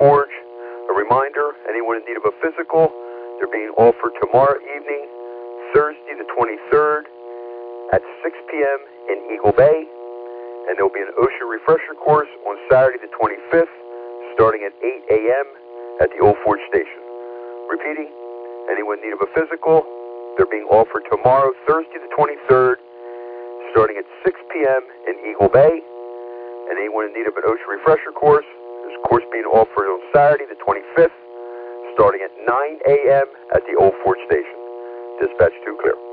Forge. A reminder, anyone in need of a physical, they're being offered tomorrow evening, Thursday the 23rd at 6 p.m. in Eagle Bay. And there will be an OSHA refresher course on Saturday the 25th, starting at 8 a.m. at the Old Forge Station. Repeating, anyone in need of a physical, they're being offered tomorrow, Thursday the 23rd, starting at 6 p.m. in Eagle Bay. And anyone in need of an OSHA refresher course, there's a course being offered on Saturday the 25th, starting at 9 a.m. at the Old Forge Station. Dispatch 2 clear.